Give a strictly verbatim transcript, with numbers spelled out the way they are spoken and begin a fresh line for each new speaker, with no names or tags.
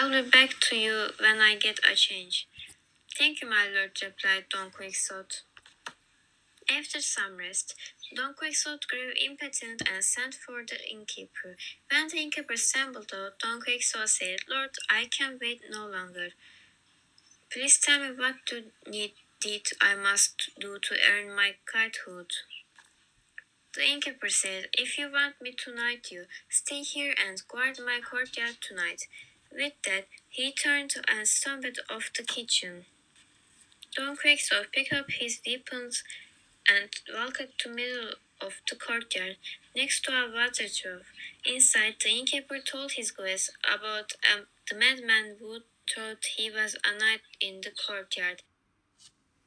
I'll be back to you when I get a change. Thank you, my lord, replied Don Quixote. After some rest, Don Quixote grew impatient and sent for the innkeeper. When the innkeeper assembled, Don Quixote said, Lord, I can wait no longer. Please tell me what do need deed I must do to earn my knighthood. The innkeeper said, If you want me to knight you, stay here and guard my courtyard tonight. With that, he turned and stumbled off the kitchen. Don Quixote picked up his weapons and walked to the middle of the courtyard, next to a water trough. Inside, the innkeeper told his guests about um, the madman who thought he was a knight in the courtyard.